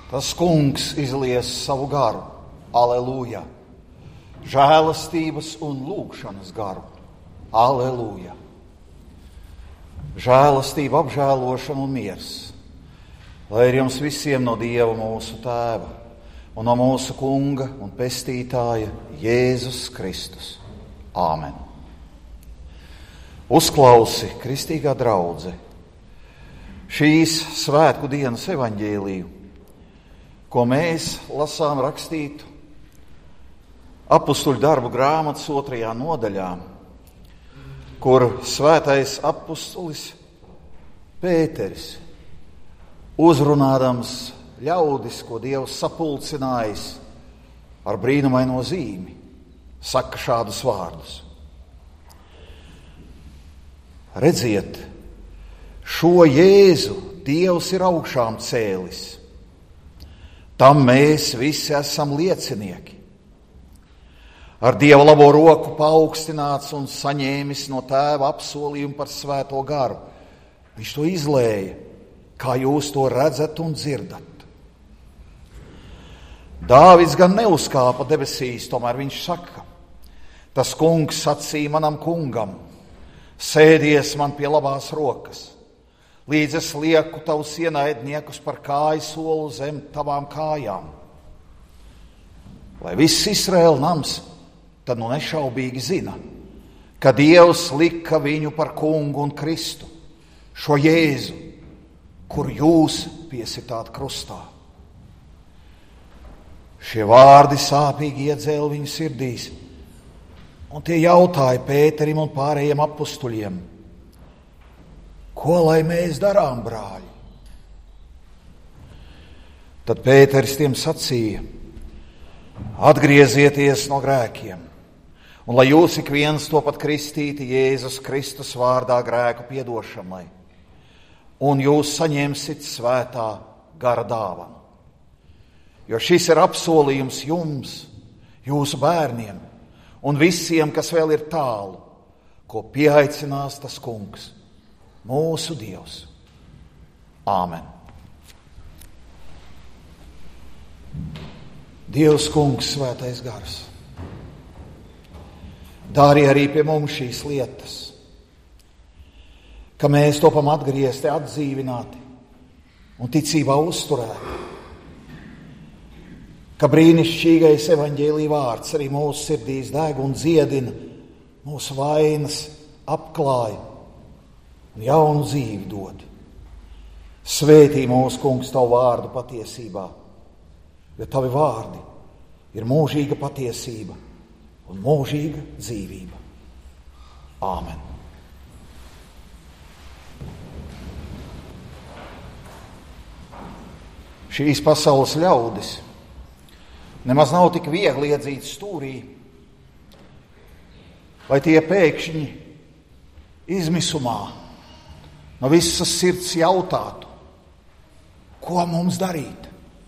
Tas kungs izlies savu garu. Aleluja! Žēlastības un lūgšanas garu. Aleluja! Žēlastība, apžēlošana un miers. Lai ir jums visiem no Dieva mūsu Tēva un no mūsu Kunga un Pestītāja Jēzus Kristus. Āmen. Uzklausi, kristīgā draudze, šīs svētku dienas evaņģēliju, ko mēs lasām rakstītu Apustuļu darbu grāmatas 2. nodaļā, kur svētais apustulis Pēteris, uzrunādams ļaudis, ko Dievs sapulcinājis ar brīnumaino zīmi, saka šādus vārdus. Redziet, šo Jēzu Dievs ir augšām cēlis. Tam mēs visi esam liecinieki. Ar Dieva labo roku paaugstināts un saņēmis no Tēva apsolījumu par svēto garu. Viņš to izlēja, kā jūs to redzat un dzirdat. Dāvids gan neuzkāpa debesīs, tomēr viņš saka, tas kungs sacīja manam kungam, sēdies man pie labās rokas, līdz es lieku tavus ienaidniekus par kāju solu zem tavām kājām. Lai viss Izraēla nams tad nu nešaubīgi zina, ka Dievs lika viņu par kungu un Kristu, šo Jēzu, kur jūs piesitāt krustā. Šie vārdi sāpīgi iedzēla viņu sirdīs, un tie jautāja Pēterim un pārējiem apustuļiem, ko lai mēs darām, brāļi? Tad Pēteris tiem sacīja, atgriezieties no grēkiem, un lai jūs ik viens topat kristīti Jēzus Kristus vārdā grēku piedošanai, un jūs saņemsit svētā gara dāvanu. Jo šis ir apsolījums jums, jūsu bērniem un visiem, kas vēl ir tālu, ko pieaicinās tas kungs, mūsu Dievs. Āmen. Dievs kungs, svētais gars, dari arī pie mums šīs lietas, ka mēs topam atgriezti, atdzīvināti un ticībā uzturēti, ka brīnišķīgais evaņģēlija vārds arī mūsu sirdīs deg un dziedina, mūsu vainas apklāja un jaunu dzīvi dod. Svētī mūsu kungs tavu vārdu patiesībā, jo tavi vārdi ir mūžīga patiesība un mūžīga dzīvība. Āmen. Šīs pasaules ļaudis nemaz nav tik viegli iedzīt stūrī, lai tie pēkšņi izmisumā no visas sirds jautātu, ko mums darīt.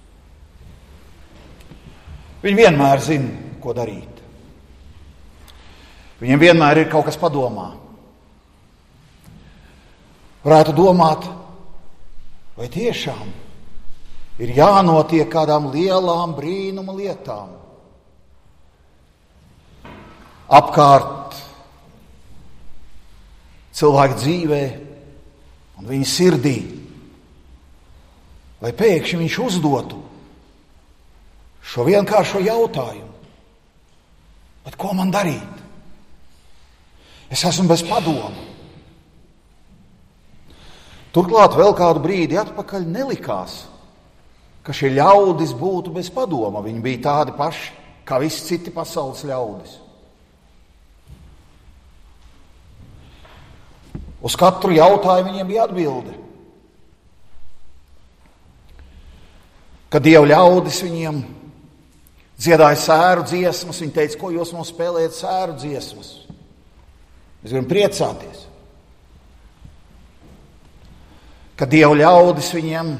Viņi vienmēr zina, ko darīt. Viņiem vienmēr ir kaut kas padomā. Varētu domāt, vai tiešām ir jānotiek kādām lielām brīnuma lietām. Apkārt cilvēku dzīvē un viņa sirdī, lai pēkšņi viņš uzdotu šo vienkāršo jautājumu. Bet ko man darīt? Es esmu bez padomu. Turklāt vēl kādu brīdi atpakaļ nelikās, ka šie ļaudis būtu bez padoma. Viņi bija tādi paši, kā visi citi pasaules ļaudis. Uz katru jautājumu viņiem bija atbilde. Kad Dieva ļaudis viņiem dziedāja sēru dziesmas, viņi teica, ko jūs mums spēlējat sēru dziesmas? Mēs gribam priecāties. Kad Dieva ļaudis viņiem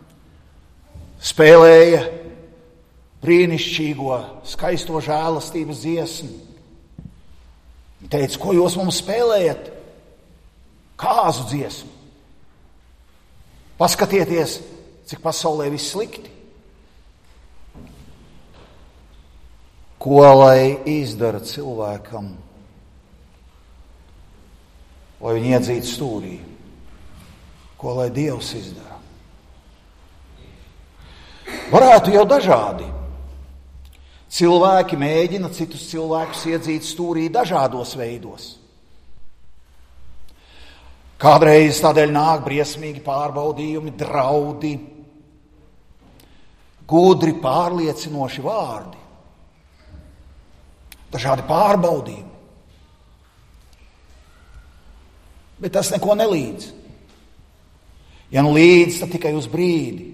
spēlēja brīnišķīgo, skaisto žēlastības dziesmu. Viņi teica, ko jūs mums spēlējat? Kāzu dziesmu. Paskatieties, cik pasaulē viss slikti. Ko lai izdara cilvēkam, lai viņi iedzītu stūrī? Ko lai Dievs izdara? Varētu jau dažādi. Cilvēki mēģina citus cilvēkus iedzīt stūrī dažādos veidos. Kādreiz tādēļ nāk briesmīgi pārbaudījumi, draudi, gudri pārliecinoši vārdi, dažādi pārbaudījumi. Bet tas neko nelīdz. Ja nu līdz, tad tikai uz brīdi.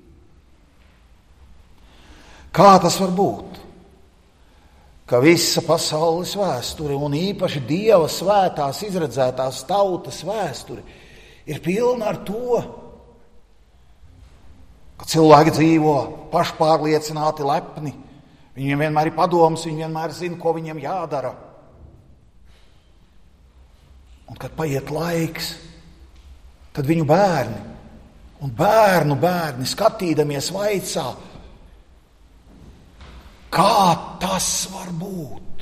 Kā tas var būt? Ka visa pasaules vēsture un īpaši Dieva svētās izredzētās tautas vēsture ir pilna ar to, ka cilvēki dzīvo pašpārliecināti, lepni. Viņiem vienmēr ir padoms, viņi vienmēr zina, ko viņiem jādara. Un kad paiet laiks, tad viņu bērni un bērni skatīdamies vaicā, kā tas var būt,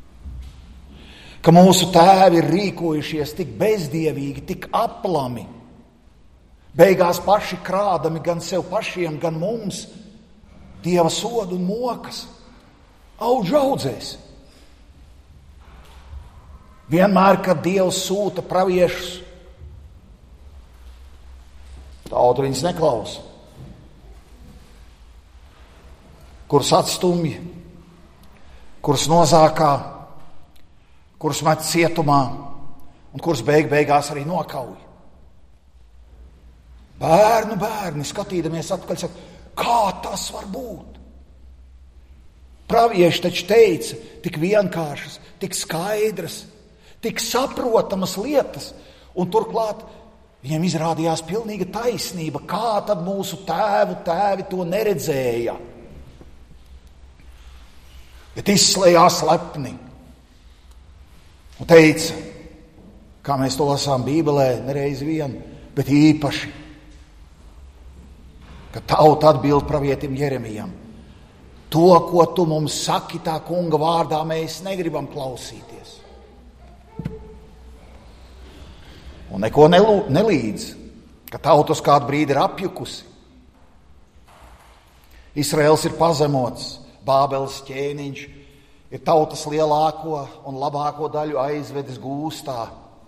ka mūsu tēvi ir rīkojušies tik bezdievīgi, tik aplami, beigās paši krādami gan sev pašiem, gan mums Dieva sodu un mokas, audzēs. Vienmēr, kad Dievs sūta praviešus, tauta viņus neklausa. Kurus atstumj, kurus nozākā, kurus met cietumā un kurus beigās arī nokauj. Bērni skatīdamies atpakaļ, saka, kā tas var būt? Pravieši taču teica tik vienkāršas, tik skaidras, tik saprotamas lietas, un turklāt viņiem izrādījās pilnīga taisnība. Kā tad mūsu tēvi to neredzēja? Bet izslējās lepni un teica, kā mēs to lasām Bībelē, nereiz vien, bet īpaši, ka tauta atbild pravietim Jeremijam. To, ko tu mums saki tā kunga vārdā, mēs negribam klausīties. Un neko nelīdz, ka tauta uz kādu brīdi ir apjukusi. Izraels ir pazemots, Bābeles ķēniņš ir tautas lielāko un labāko daļu aizvedis gūstā.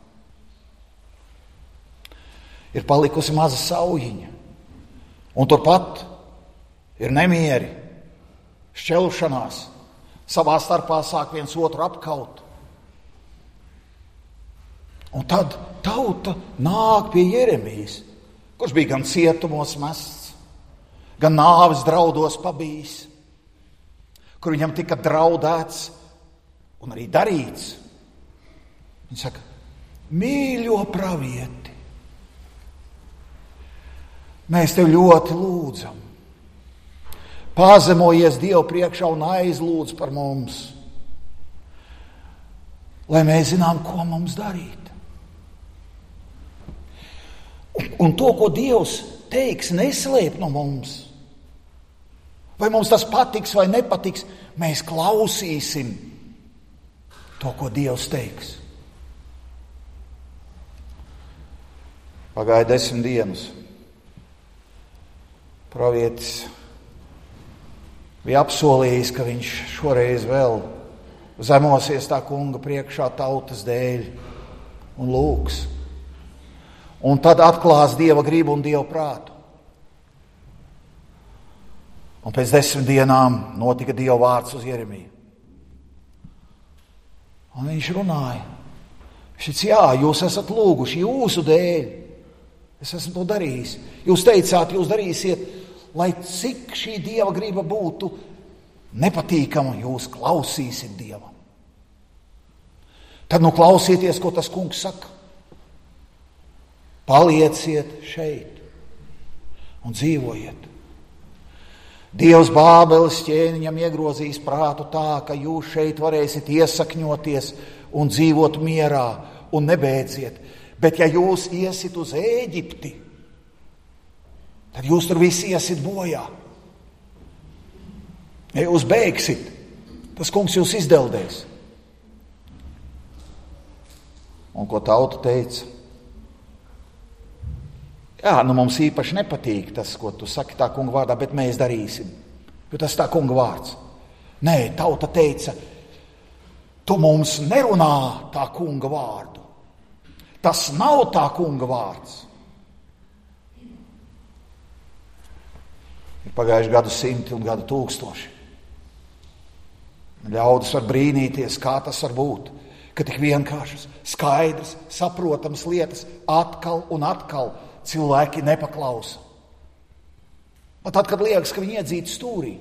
Ir palikusi maza saujiņa, un turpat ir nemieri, šķelšanās, savā starpā sāk viens otru apkaut. Un tad tauta nāk pie Jeremijas, kurš bija gan cietumos mests, gan nāves draudos pabijis, kur viņam tika draudēts un arī darīts. Viņš saka, mīļo pravieti, mēs tev ļoti lūdzam, pazemojies Dievu priekšā un aizlūdz par mums, lai mēs zinām, ko mums darīt. Un to, ko Dievs teiks, neslēp no mums. Vai mums tas patiks vai nepatiks, mēs klausīsim to, ko Dievs teiks. Pagāja 10 dienas. Pravietis bija apsolījis, ka viņš šoreiz vēl zemosies tā kunga priekšā tautas dēļ un lūgs. Un tad atklās Dieva gribu un Dieva prātu. Un pēc 10 dienām notika Dieva vārds uz Jeremiju. Un viņš runāja. Viņš teica, jā, jūs esat lūguši jūsu dēļ. Es esmu to darījis. Jūs teicāt, jūs darīsiet, lai cik šī Dieva griba būtu nepatīkama, jūs klausīsiet Dievam. Tad nu klausieties, ko tas kungs saka. Palieciet šeit un dzīvojiet. Dievs Bābeles ķēniņam iegrozīs prātu tā, ka jūs šeit varēsiet iesakņoties un dzīvot mierā un nebēdziet. Bet ja jūs iesit uz Ēģipti, tad jūs tur visi iesit bojā. Ja jūs bēgsit, Tas kungs jūs izdeldēs. Un ko tauta teica? Jā, mums īpaši nepatīk tas, ko tu saki tā kunga vārdā, bet mēs darīsim, jo tas tā kunga vārds. Nē, tauta teica, tu mums nerunā tā kunga vārdu. Tas nav tā kunga vārds. Ir pagājuši gadu simti un gadu tūkstoši. Ļaudis var brīnīties, kā tas var būt, ka tik vienkāršas, skaidras, saprotamas lietas atkal un atkal cilvēki nepaklausa. Pat tad, kad liekas, ka viņi iedzītu stūrī.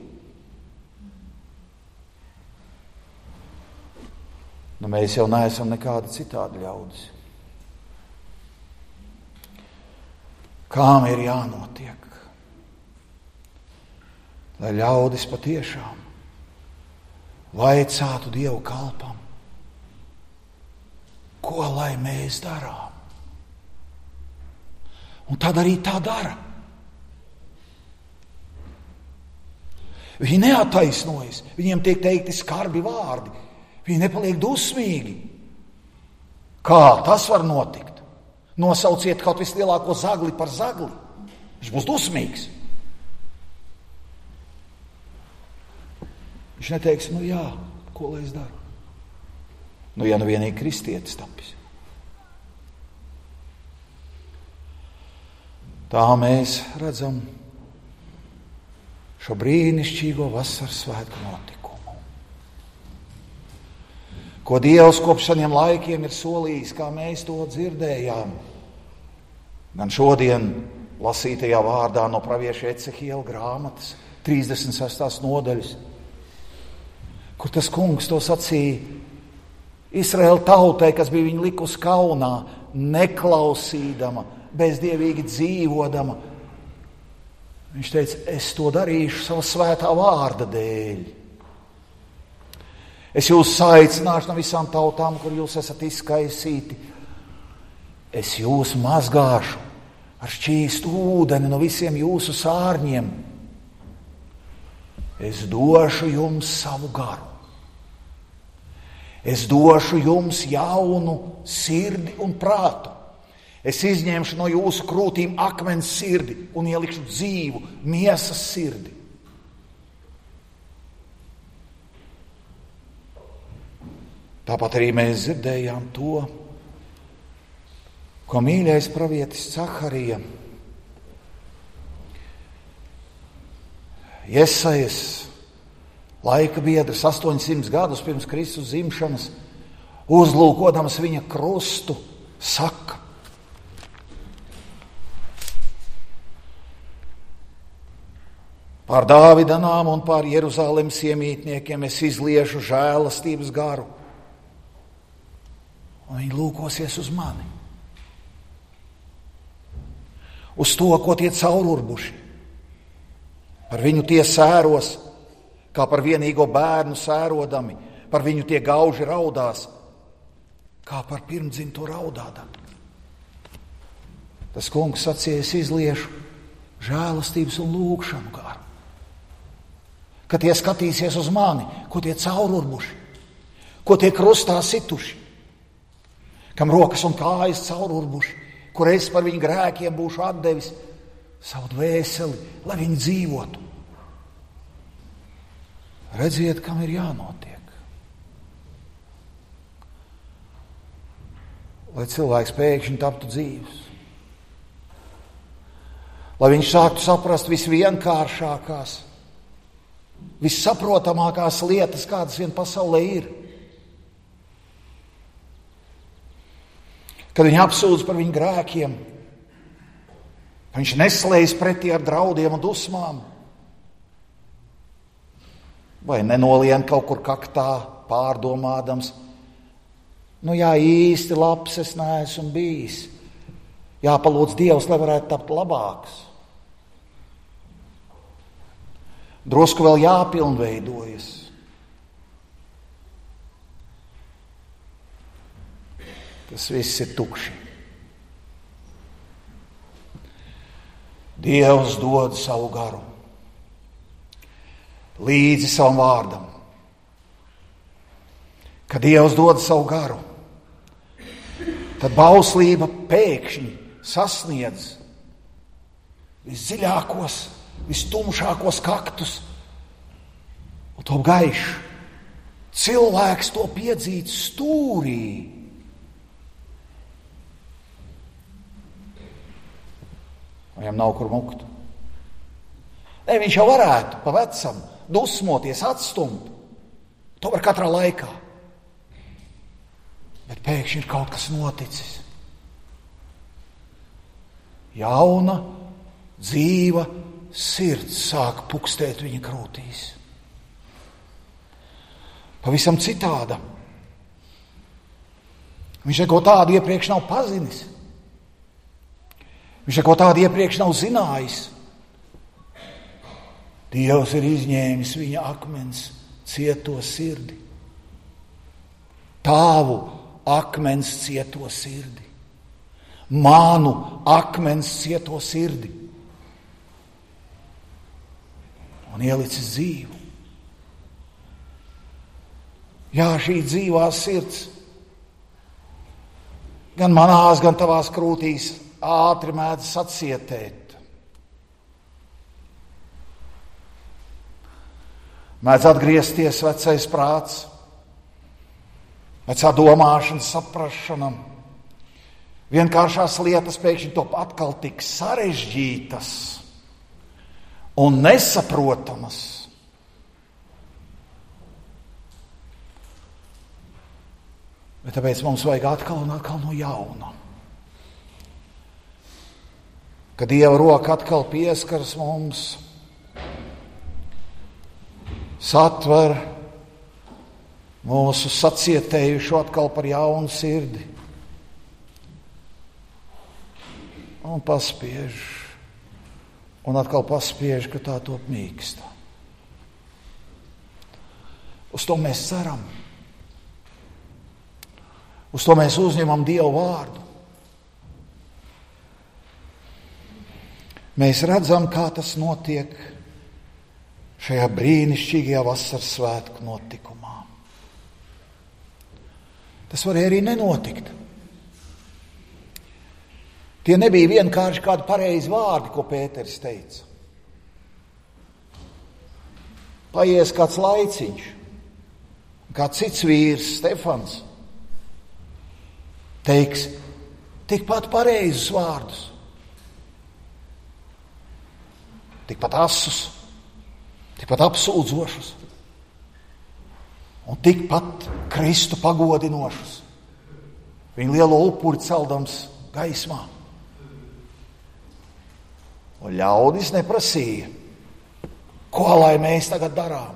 Mēs jau neesam nekādi citādi ļaudis. Kām ir jānotiek, lai ļaudis patiešām vaicātu Dievu kalpam, ko lai mēs darām? Un tad arī tā dara. Viņi neattaisnojas, viņiem tiek teikti skarbi vārdi, viņi nepaliek dusmīgi. Kā tas var notikt? Nosauciet kaut vislielāko zagli par zagli. Viņš būs dusmīgs. Viņš neteiks, jā, ko lai es daru? Ja vienīgi kristietis tapis. Tā mēs redzam šo brīnišķīgo vasaras svētku notikumu, ko Dievs kopš seniem laikiem ir solījis, kā mēs to dzirdējām. Gan šodien lasītajā vārdā no pravieša Ecehiela grāmatas 36. nodaļas, kur tas kungs to sacīja Izraēla tautai, kas bija viņu likusi kaunā, neklausīdama, bezdievīgi dzīvodama. Viņš teica, es to darīšu sava svētā vārda dēļ. Es jūs saicināšu no visām tautām, kur jūs esat izkaisīti. Es jūs mazgāšu ar šķīstu ūdeni no visiem jūsu sārņiem. Es došu jums savu garu. Es došu jums jaunu sirdi un prātu. Es izņemšu no jūsu krūtīm akmens sirdi un ielikšu dzīvu miesas sirdi. Tāpat arī mēs dzirdējām to, ko mīļais pravietis Caharija, Jesajas laika biedrs 800 gadus pirms Kristus dzimšanas, uzlūkodams viņa krustu, saka: Pār Dāvida nāmu un pār Jeruzalemes iemītniekiem es izliešu žēlastības garu. Un viņi lūkosies uz mani. Uz to, ko tie caururbuši. Par viņu tie sēros, kā par vienīgo bērnu sērodami, par viņu tie gauži raudās, kā par pirmdzimto raudādami. Tas kungs sacīja, es izliešu žēlastības un lūgšanu garu. Kad tie skatīsies uz mani, ko tie caururbuši, ko tie krustā situši, kam rokas un kājas caururbuši, kur es par viņu grēkiem būšu atdevis savu dvēseli, lai viņi dzīvotu. Redziet, kam ir jānotiek. Lai cilvēks pēkšņi taptu dzīvs. Lai viņš sāktu saprast visvienkāršākās, vissaprotamākās lietas, kādas vien pasaulē ir. Kad viņi apsūdz par viņu grēkiem, viņš neslējas pretī ar draudiem un dusmām, vai nenolien kaut kur kaktā pārdomādams, jā, īsti labs es neesmu bijis, jāpalūdz Dievs, lai varētu tapt labāks. Drusku vēl jāpilnveidojas. Tas viss ir tukši. Dievs dod savu garu līdzi savam vārdam. Kad Dievs dod savu garu, tad bauslība pēkšņi sasniedz visdziļākos, vistumšākos kaktus un top gaišs. Cilvēks to piedzīt stūrī. Viņam nav kur mukt. Ne, viņš jau varētu pa vecam dusmoties, atstumt. To var katrā laikā. Bet pēkšņi ir kaut kas noticis. Jauna, dzīva sirds sāk pukstēt viņa krūtīs. Pavisam citāda. Viņš neko tādu iepriekš nav pazinis. Viņš neko tādu iepriekš nav zinājis. Dievs ir izņēmis viņa akmens cieto sirdi. Tāvu akmens cieto sirdi. Manu akmens cieto sirdi. Un ielicis dzīvu. Jā, šī dzīvā sirds gan manās, gan tavās krūtīs ātri mēdz sacietēt. Mēdz atgriezties vecais prāts, vecā domāšana, saprašana. Vienkāršās lietas pēkšņi top atkal tik sarežģītas un nesaprotamas. Bet tāpēc mums vajag atkal un atkal no jauna. Kad Dieva roka atkal pieskaras mums, satver mūsu sacietējušu atkal par jaunu sirdi un paspiež, un atkal paspiež, ka tā top mīksta. Uz to mēs ceram. Uz to mēs uzņemam Dievu vārdu. Mēs redzam, kā tas notiek šajā brīnišķīgajā vasaras svētku notikumā. Tas varēja arī nenotikt. Tie nebija vienkārši kādi pareizi vārdi, ko Pēteris teica. Paies kāds laiciņš, kāds cits vīrs, Stefans, teiks tikpat pareizus vārdus, tikpat asus, tikpat apsūdzošus un tikpat Kristu pagodinošus. Viņa lielo upuri celdams gaismā. Un ļaudis neprasīja, ko lai mēs tagad darām.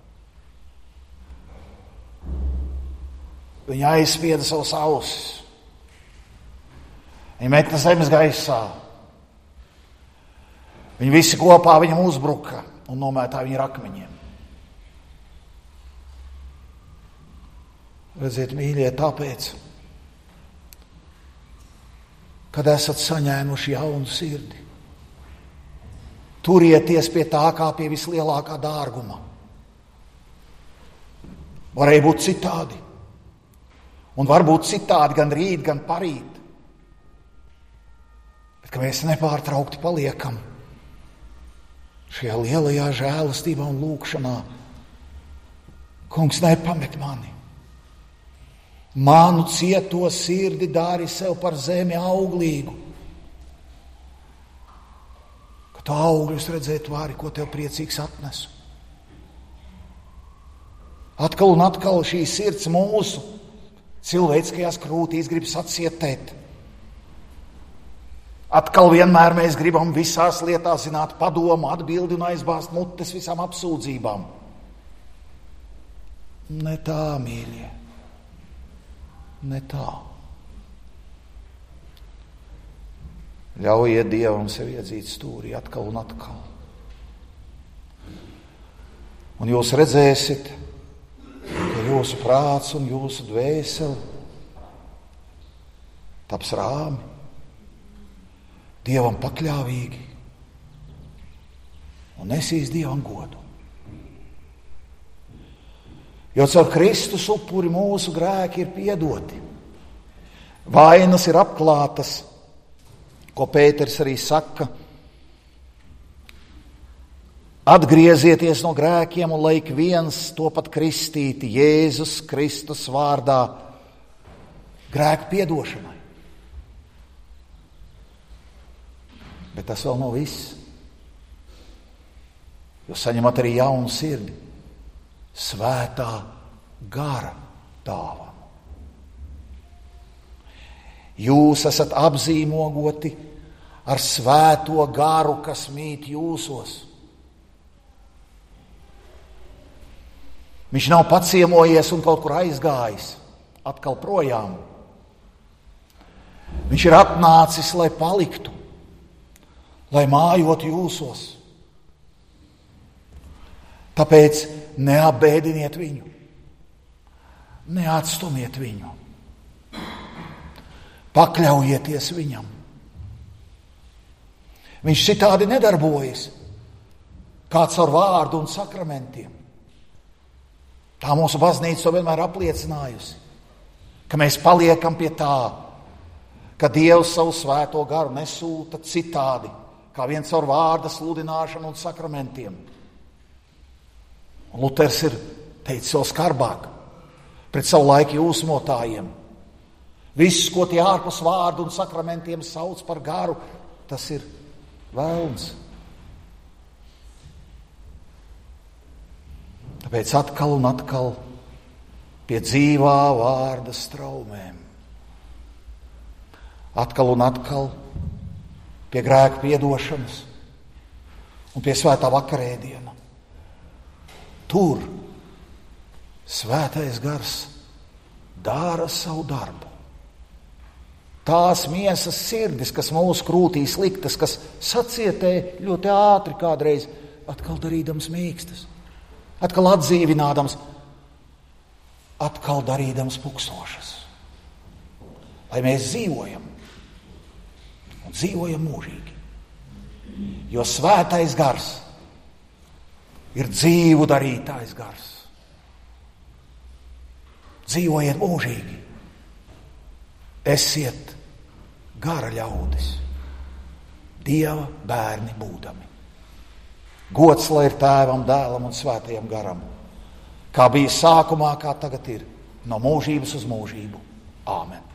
Viņa aizspieda savus ausis. Viņi metna zemes gaisā. Viņi visi kopā viņam uzbruka un nomētā viņu ar akmeņiem. Redziet, mīļie, tāpēc, kad esat saņēmuši jaunu sirdi, turieties pie tā kā pie vislielākā dārguma. Varēja būt citādi. Un varbūt citādi gan rīt, gan parīt. Bet ka mēs nepārtraukti paliekam šajā lielajā žēlastībā un lūkšanā. Kungs, nepamet mani. Manu cieto sirdi dari sev par zemi auglīgu. Ka tu augļus redzēt vari, ko tev priecīgs atnesu. Atkal un atkal šī sirds mūsu cilvēciskajās krūtīs grib sacietēt. Atkal vienmēr mēs gribam visās lietās zināt padomu, atbildi un aizbāzt mutes visām apsūdzībām. Ne tā, mīļie. Ne tā. Ļaujiet Dievam sev iedzīt stūrī atkal un atkal. Un jūs redzēsiet, ka jūsu prāts un jūsu dvēseli taps rāmi, Dievam pakļāvīgi un nesīs Dievam godu. Jo caur Kristus upuri mūsu grēki ir piedoti. Vainas ir apklātas, ko Pēters arī saka. Atgriezieties no grēkiem un lai ik viens to pat kristīti Jēzus Kristus vārdā grēku piedošanai. Bet tas vēl nav viss. Jūs saņemat arī jaunu sirdi, svētā gara dāvanu. Jūs esat apzīmogoti ar svēto garu, kas mīt jūsos. Viņš nav paciemojies un kaut kur aizgājis, atkal projām. Viņš ir atnācis, lai paliktu, lai mājot jūsos. Tāpēc neapbēdiniet viņu, neatstumiet viņu, pakļaujieties viņam. Viņš citādi nedarbojas, kāds ar vārdu un sakramentiem. Tā mūsu baznīca to vienmēr apliecinājusi, ka mēs paliekam pie tā, ka Dievs savu svēto garu nesūta citādi, kā viens ar vārda sludināšanu un sakramentiem. Un Luters ir teicis vēl skarbāk pret savu laiku jūsmotājiem. Viss, ko tie ārpus vārdu un sakramentiem sauc par garu, tas ir velns. Tāpēc atkal un atkal pie dzīvā vārda straumēm. Atkal un atkal pie grēku piedošanas un pie svētā vakarēdiena. Tur svētais gars dara savu darbu. Tās miesas sirdis, kas mūsu krūtīs liktas, kas sacietē ļoti ātri kādreiz, atkal darīdams mīkstas, atkal atdzīvinādams, atkal darīdams puksošas. Lai mēs dzīvojam un dzīvojam mūžīgi. Jo svētais gars ir dzīvu darītājs gars. Dzīvojiet mūžīgi. Esiet gara ļaudis, Dieva bērni būdami. Gods lai ir Tēvam, Dēlam un Svētajam garam, kā bija sākumā, kā tagad ir, no mūžības uz mūžību. Āmen.